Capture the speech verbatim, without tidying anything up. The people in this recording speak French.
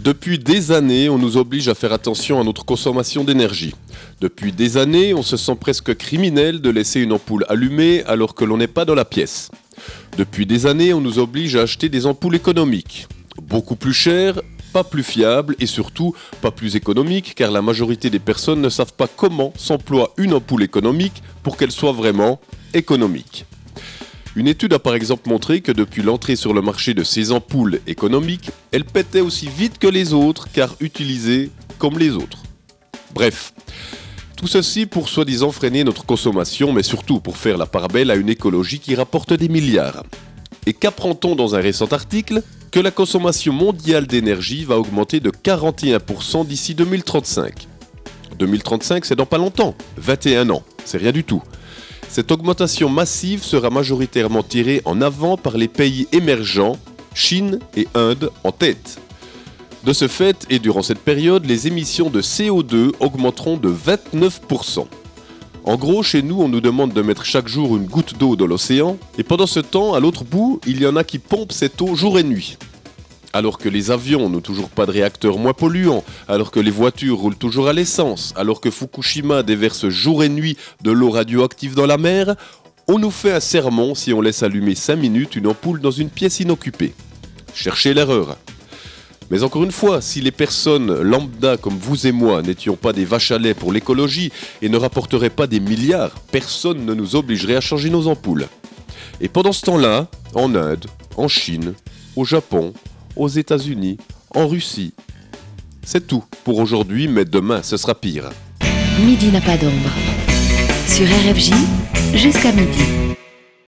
Depuis des années, on nous oblige à faire attention à notre consommation d'énergie. Depuis des années, on se sent presque criminel de laisser une ampoule allumée alors que l'on n'est pas dans la pièce. Depuis des années, on nous oblige à acheter des ampoules économiques. Beaucoup plus chères, pas plus fiables et surtout pas plus économiques car la majorité des personnes ne savent pas comment s'emploie une ampoule économique pour qu'elle soit vraiment économique. Une étude a par exemple montré que depuis l'entrée sur le marché de ces ampoules économiques, elles pétaient aussi vite que les autres car utilisées comme les autres. Bref, tout ceci pour soi-disant freiner notre consommation mais surtout pour faire la part belle à une écologie qui rapporte des milliards. Et qu'apprend-on dans un récent article ? Que la consommation mondiale d'énergie va augmenter de quarante et un pour cent d'ici deux mille trente-cinq. deux mille trente-cinq, c'est dans pas longtemps, vingt et un ans, c'est rien du tout. Cette augmentation massive sera majoritairement tirée en avant par les pays émergents, Chine et Inde en tête. De ce fait, et durant cette période, les émissions de C O deux augmenteront de vingt-neuf pour cent. En gros, chez nous, on nous demande de mettre chaque jour une goutte d'eau dans l'océan, et pendant ce temps, à l'autre bout, il y en a qui pompent cette eau jour et nuit. Alors que les avions n'ont toujours pas de réacteurs moins polluants, alors que les voitures roulent toujours à l'essence, alors que Fukushima déverse jour et nuit de l'eau radioactive dans la mer, on nous fait un sermon si on laisse allumer cinq minutes une ampoule dans une pièce inoccupée. Cherchez l'erreur. Mais encore une fois, si les personnes lambda comme vous et moi n'étions pas des vaches à lait pour l'écologie et ne rapporteraient pas des milliards, personne ne nous obligerait à changer nos ampoules. Et pendant ce temps-là, en Inde, en Chine, au Japon, aux États-Unis, en Russie. C'est tout pour aujourd'hui, mais demain, ce sera pire. Midi n'a pas d'ombre. Sur R F J, jusqu'à midi.